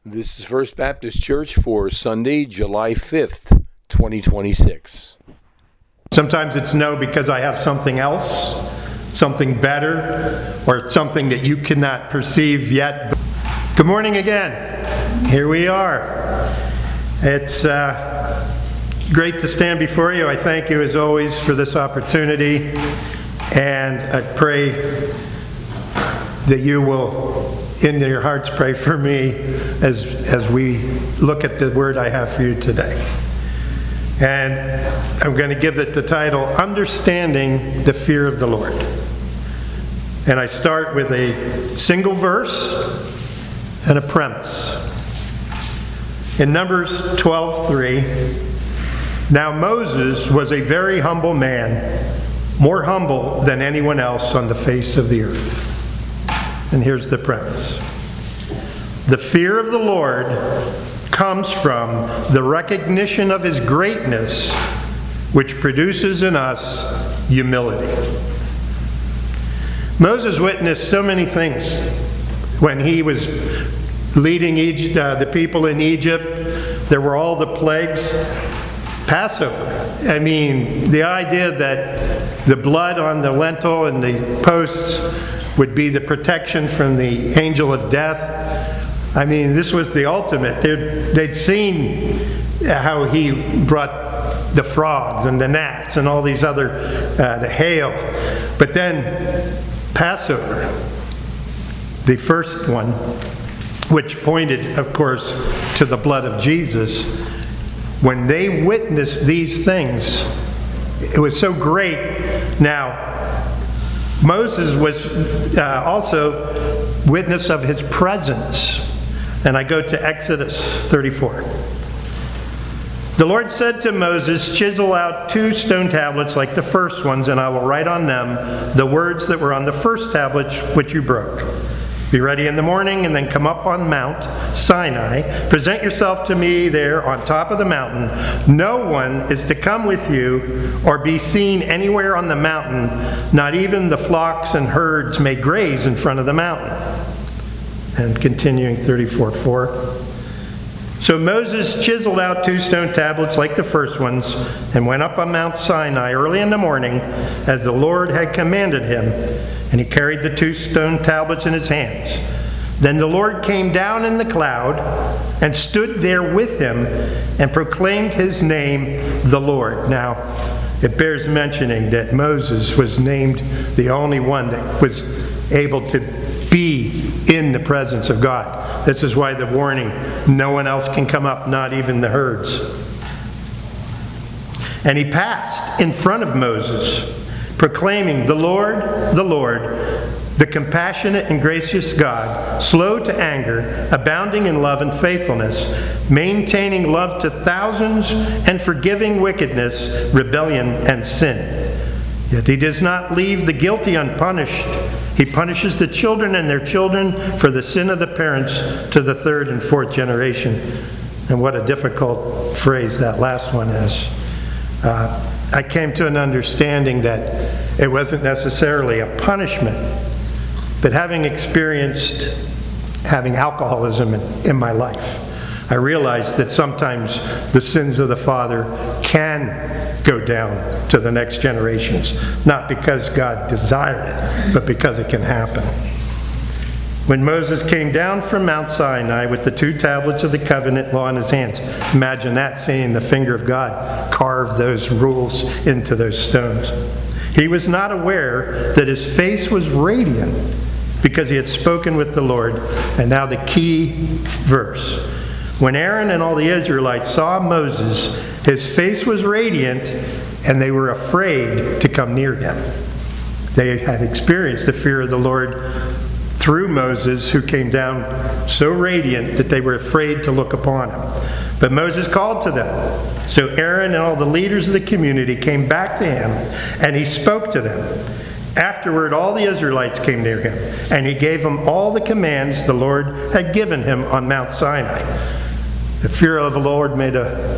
This is First Baptist Church for Sunday, July 5th, 2026. Sometimes it's no because I have something else, something better, or something that you cannot perceive yet. Good morning again. Here we are. It's great to stand before you. I thank you as always for this opportunity, and I pray that you will, in your hearts, pray for me as we look at the word I have for you today. And I'm going to give it the title, Understanding the Fear of the Lord. And I start with a single verse and a premise. In Numbers 12:3, now Moses was a very humble man, more humble than anyone else on the face of the earth. And here's the premise. The fear of the Lord comes from the recognition of His greatness, which produces in us humility. Moses witnessed so many things when he was leading the people in Egypt. There were all the plagues. Passover. I mean, the idea that the blood on the lintel and the posts would be the protection from the angel of death. I mean, this was the ultimate. They'd seen how he brought the frogs and the gnats and all these other, the hail. But then Passover, the first one, which pointed, of course, to the blood of Jesus, when they witnessed these things, it was so great. Now, Moses was also witness of His presence. And I go to Exodus 34. The Lord said to Moses, chisel out 2 stone tablets like the first ones, and I will write on them the words that were on the first tablets which you broke. Be ready in the morning and then come up on Mount Sinai. Present yourself to me there on top of the mountain. No one is to come with you or be seen anywhere on the mountain. Not even the flocks and herds may graze in front of the mountain. And continuing 34:4. So Moses chiseled out 2 stone tablets like the first ones and went up on Mount Sinai early in the morning as the Lord had commanded him. And he carried the 2 stone tablets in his hands. Then the Lord came down in the cloud and stood there with him and proclaimed his name, the Lord. Now, it bears mentioning that Moses was named the only one that was able to be in the presence of God. This is why the warning, no one else can come up, not even the herds. And he passed in front of Moses, proclaiming, the Lord, the compassionate and gracious God, slow to anger, abounding in love and faithfulness, maintaining love to thousands, and forgiving wickedness, rebellion, and sin. Yet He does not leave the guilty unpunished. He punishes the children and their children for the sin of the parents to the 3rd and 4th generation. And what a difficult phrase that last one is. I came to an understanding that it wasn't necessarily a punishment, but having experienced having alcoholism in my life, I realized that sometimes the sins of the father can go down to the next generations, not because God desired it, but because it can happen. When Moses came down from Mount Sinai with the 2 tablets of the covenant law in his hands, imagine that, seeing the finger of God carve those rules into those stones. He was not aware that his face was radiant because he had spoken with the Lord. And now the key verse. When Aaron and all the Israelites saw Moses, his face was radiant, and they were afraid to come near him. They had experienced the fear of the Lord through Moses, who came down so radiant that they were afraid to look upon him. But Moses called to them. So Aaron and all the leaders of the community came back to him, and he spoke to them. Afterward, all the Israelites came near him, and he gave them all the commands the Lord had given him on Mount Sinai. The fear of the Lord made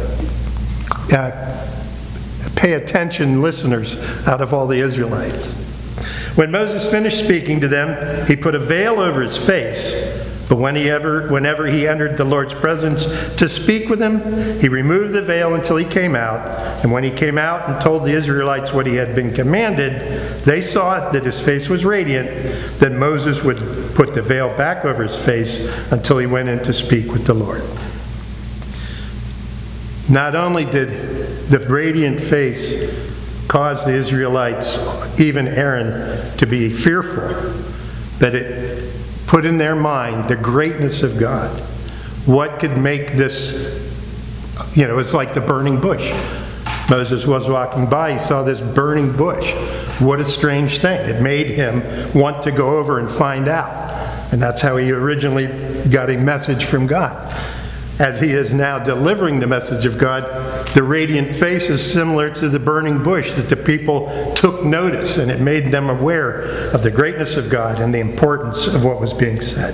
pay attention listeners out of all the Israelites. When Moses finished speaking to them, he put a veil over his face. But whenever he entered the Lord's presence to speak with him, he removed the veil until he came out. And when he came out and told the Israelites what he had been commanded, they saw that his face was radiant. Then Moses would put the veil back over his face until he went in to speak with the Lord. Not only did the radiant face cause the Israelites, even Aaron, to be fearful, but it put in their mind the greatness of God. What could make this, it's like the burning bush. Moses was walking by, he saw this burning bush. What a strange thing. It made him want to go over and find out. And that's how he originally got a message from God. As he is now delivering the message of God, the radiant face is similar to the burning bush, that the people took notice, and it made them aware of the greatness of God and the importance of what was being said.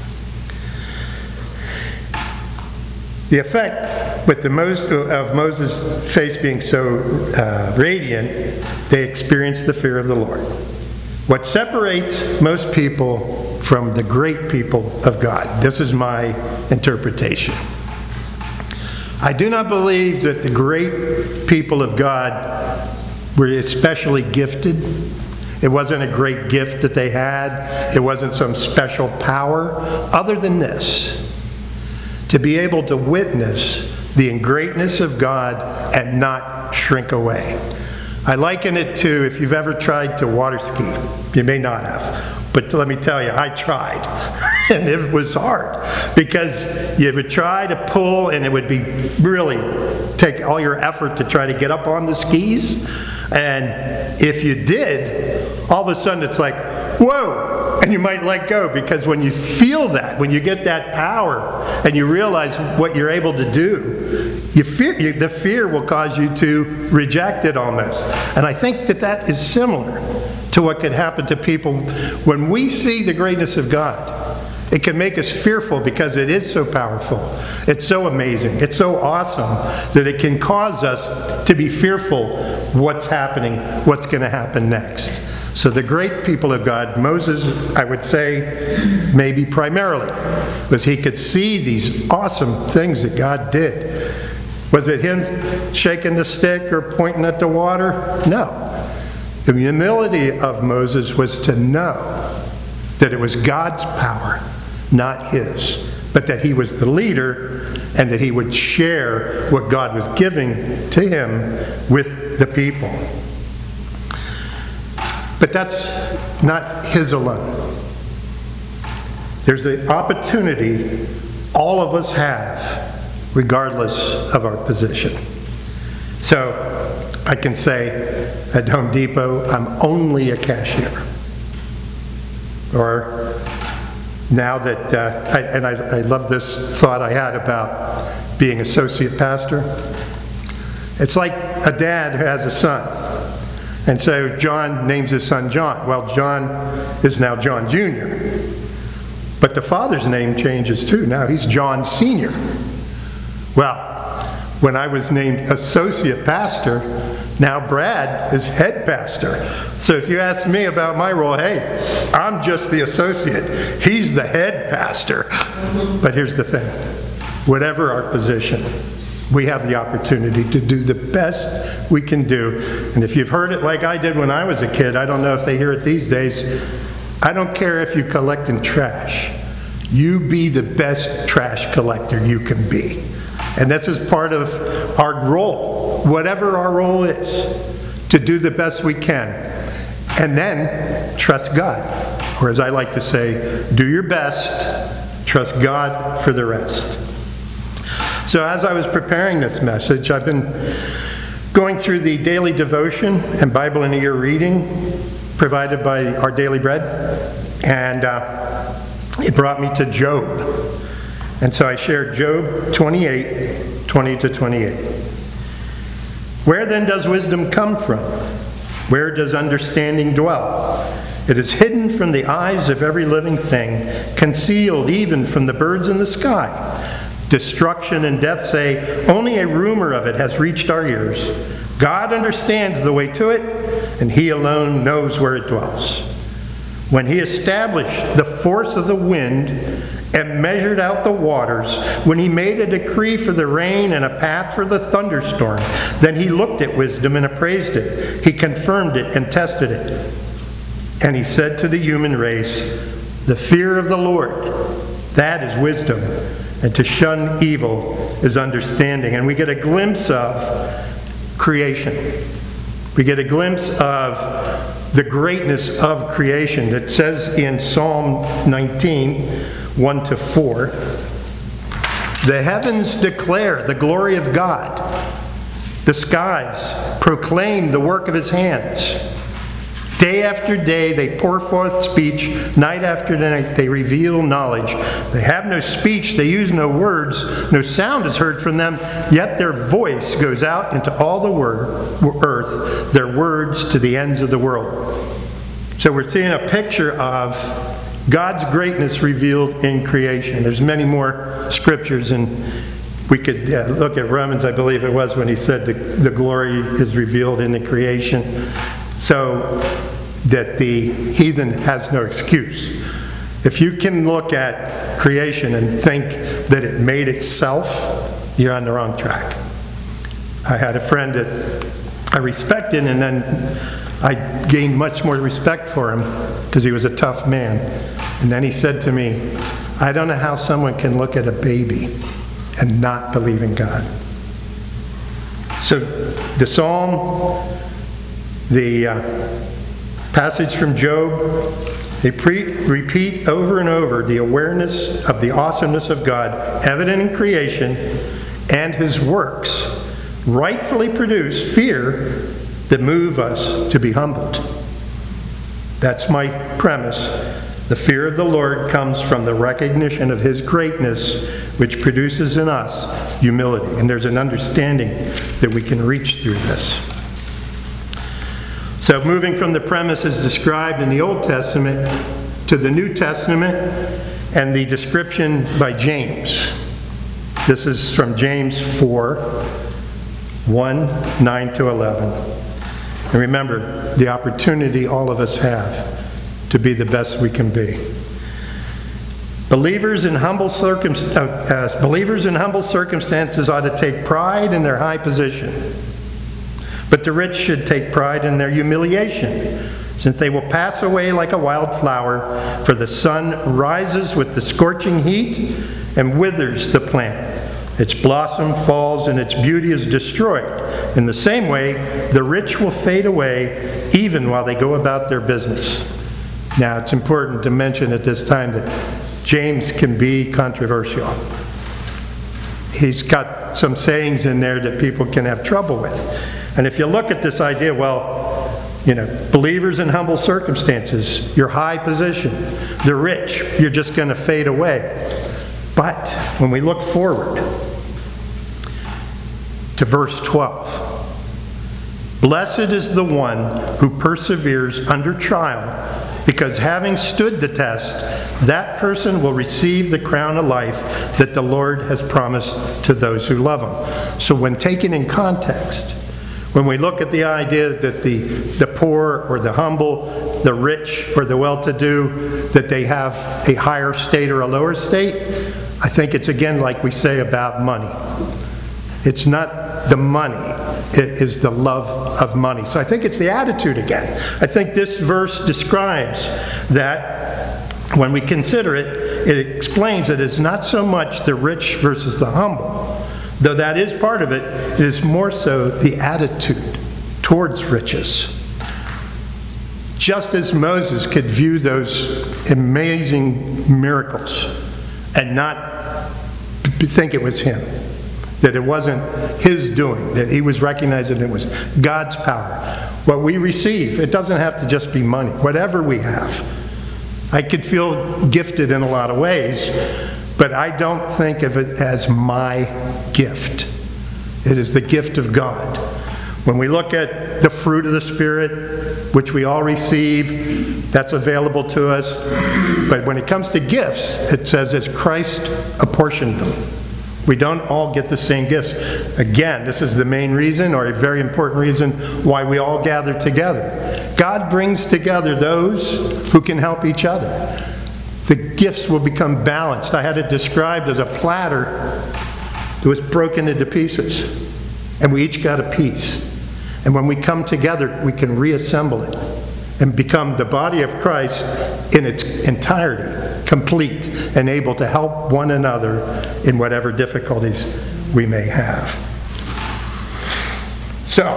The effect with of Moses' face being so radiant, they experienced the fear of the Lord. What separates most people from the great people of God. This is my interpretation. I do not believe that the great people of God were especially gifted. It wasn't a great gift that they had. It wasn't some special power. Other than this, to be able to witness the greatness of God and not shrink away. I liken it to if you've ever tried to water ski. You may not have. But let me tell you, I tried, and it was hard, because you would try to pull, and it would be really take all your effort to try to get up on the skis, and if you did, all of a sudden it's like, whoa, and you might let go, because when you feel that, when you get that power, and you realize what you're able to do, the fear will cause you to reject it almost. And I think that is similar to what could happen to people when we see the greatness of God. It can make us fearful because it is so powerful. It's so amazing. It's so awesome that it can cause us to be fearful what's happening, what's going to happen next. So the great people of God, Moses, I would say, maybe primarily, was he could see these awesome things that God did. Was it him shaking the stick or pointing at the water? No. The humility of Moses was to know that it was God's power, not his, but that he was the leader and that he would share what God was giving to him with the people. But that's not his alone. There's an opportunity all of us have, regardless of our position. So, I can say at Home Depot, I'm only a cashier. Or now that, I love this thought I had about being associate pastor. It's like a dad who has a son. And so John names his son John. Well, John is now John Jr. But the father's name changes too. Now he's John Sr. Well, when I was named associate pastor, now Brad is head pastor. So if you ask me about my role, hey, I'm just the associate. He's the head pastor. But here's the thing. Whatever our position, we have the opportunity to do the best we can do. And if you've heard it like I did when I was a kid, I don't know if they hear it these days, I don't care if you're collecting trash. You be the best trash collector you can be. And this is part of our role, whatever our role is, to do the best we can. And then trust God. Or as I like to say, do your best, trust God for the rest. So as I was preparing this message, I've been going through the daily devotion and Bible in a Year reading provided by Our Daily Bread. And it brought me to Job. And so I shared Job 28, 20 to 28. Where then does wisdom come from? Where does understanding dwell? It is hidden from the eyes of every living thing, concealed even from the birds in the sky. Destruction and death say, only a rumor of it has reached our ears. God understands the way to it, and he alone knows where it dwells. When he established the force of the wind and measured out the waters, when he made a decree for the rain and a path for the thunderstorm, then he looked at wisdom and appraised it. He confirmed it and tested it. And he said to the human race, the fear of the Lord, that is wisdom, and to shun evil is understanding. And we get a glimpse of creation. We get a glimpse of the greatness of creation. It says in Psalm 19, 1-4, the heavens declare the glory of God. The skies proclaim the work of his hands. Day after day they pour forth speech. Night after night they reveal knowledge. They have no speech, they use no words. No sound is heard from them, yet their voice goes out into all the earth, their words to the ends of the world. So we're seeing a picture of God's greatness revealed in creation. There's many more scriptures, and we could look at Romans, I believe it was, when he said the glory is revealed in the creation. So that the heathen has no excuse. If you can look at creation and think that it made itself, you're on the wrong track. I had a friend that I respected, and then I gained much more respect for him because he was a tough man. And then he said to me, I don't know how someone can look at a baby and not believe in God. So the psalm, the passage from Job, they repeat over and over the awareness of the awesomeness of God, evident in creation, and his works rightfully produce fear that move us to be humbled. That's my premise. The fear of the Lord comes from the recognition of his greatness, which produces in us humility. And there's an understanding that we can reach through this. So moving from the premises described in the Old Testament to the New Testament and the description by James. This is from James 4, 1, 9-11. And remember, the opportunity all of us have to be the best we can be. Believers in humble circumstances ought to take pride in their high position. But the rich should take pride in their humiliation, since they will pass away like a wild flower, for the sun rises with the scorching heat and withers the plant. Its blossom falls and its beauty is destroyed. In the same way, the rich will fade away even while they go about their business. Now, it's important to mention at this time that James can be controversial. He's got some sayings in there that people can have trouble with. And if you look at this idea, believers in humble circumstances, your high position, the rich, you're just going to fade away. But when we look forward to verse 12, blessed is the one who perseveres under trial, because having stood the test, that person will receive the crown of life that the Lord has promised to those who love him. So when taken in context, when we look at the idea that the poor or the humble, the rich or the well-to-do, that they have a higher state or a lower state, I think it's again like we say about money. It's not the money, it is the love of money. So I think it's the attitude again. I think this verse describes that when we consider it, it explains that it's not so much the rich versus the humble. Though that is part of it, it is more so the attitude towards riches. Just as Moses could view those amazing miracles and not think it was him, that it wasn't his doing, that he was recognizing it was God's power. What we receive, it doesn't have to just be money, whatever we have. I could feel gifted in a lot of ways, but I don't think of it as my gift. It is the gift of God. When we look at the fruit of the Spirit, which we all receive, that's available to us. But when it comes to gifts, it says as Christ apportioned them. We don't all get the same gifts. Again, this is the main reason, or a very important reason, why we all gather together. God brings together those who can help each other. the gifts will become balanced. I had it described as a platter that was broken into pieces, and we each got a piece. And when we come together, we can reassemble it and become the body of Christ in its entirety, complete, and able to help one another in whatever difficulties we may have. So,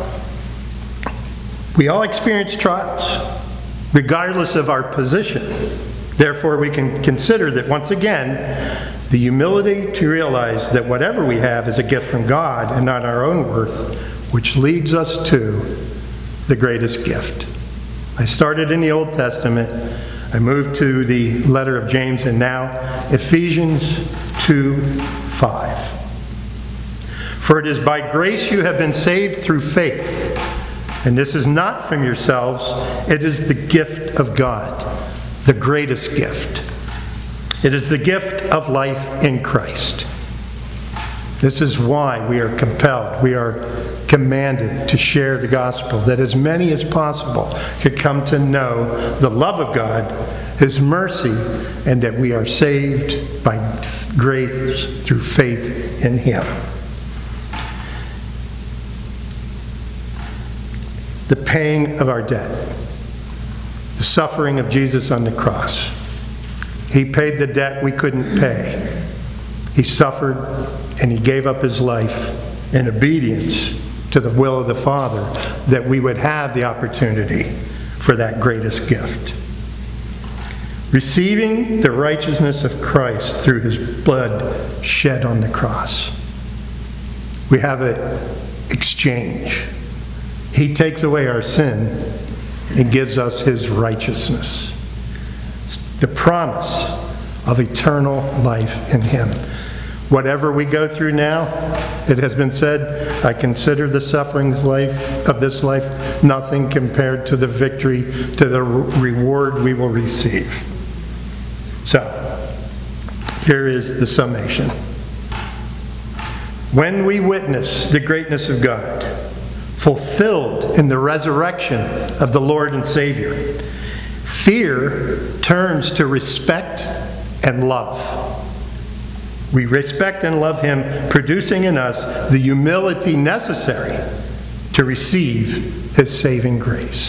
we all experience trials, regardless of our position. Therefore, we can consider that, once again, the humility to realize that whatever we have is a gift from God and not our own worth, which leads us to the greatest gift. I started in the Old Testament, I moved to the letter of James, and now Ephesians 2:5. For it is by grace you have been saved through faith, and this is not from yourselves, it is the gift of God, the greatest gift. It is the gift of life in Christ. This is why we are compelled, we are commanded to share the gospel, that as many as possible could come to know the love of God, His mercy, and that we are saved by grace through faith in Him. The paying of our debt, the suffering of Jesus on the cross. He paid the debt we couldn't pay. He suffered and He gave up His life in obedience to the will of the Father, that we would have the opportunity for that greatest gift. Receiving the righteousness of Christ through His blood shed on the cross. We have an exchange. He takes away our sin and gives us His righteousness. The promise of eternal life in Him. Whatever we go through now, it has been said, I consider the sufferings of this life nothing compared to the victory, to the reward we will receive. So, here is the summation. When we witness the greatness of God, fulfilled in the resurrection of the Lord and Savior, fear turns to respect and love. We respect and love Him, producing in us the humility necessary to receive His saving grace.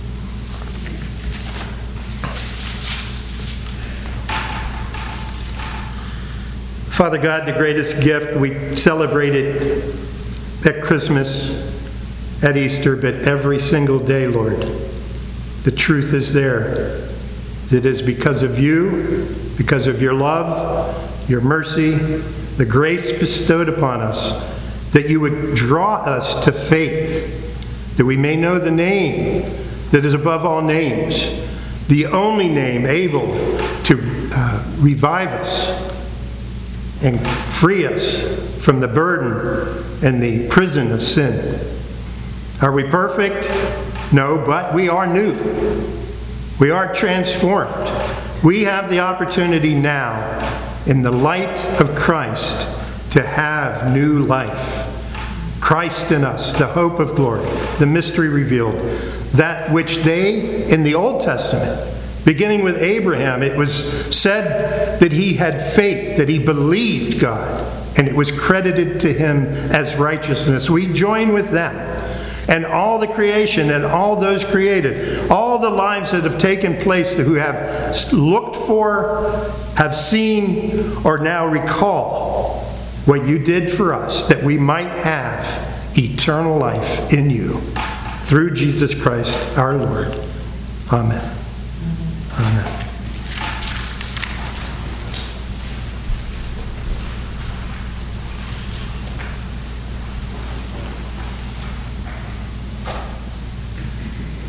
Father God, the greatest gift, we celebrate it at Christmas, at Easter, but every single day, Lord. The truth is there. It is because of You, because of Your love, Your mercy, the grace bestowed upon us, that You would draw us to faith, that we may know the name that is above all names, the only name able to revive us and free us from the burden and the prison of sin. Are we perfect? No, but we are new. We are transformed. We have the opportunity now, in the light of Christ, to have new life. Christ in us, the hope of glory, the mystery revealed. That which they, in the Old Testament, beginning with Abraham, it was said that he had faith, that he believed God, and it was credited to him as righteousness. We join with them. And all the creation and all those created, all the lives that have taken place who have looked for, have seen, or now recall what You did for us, that we might have eternal life in You. Through Jesus Christ our Lord. Amen. Amen.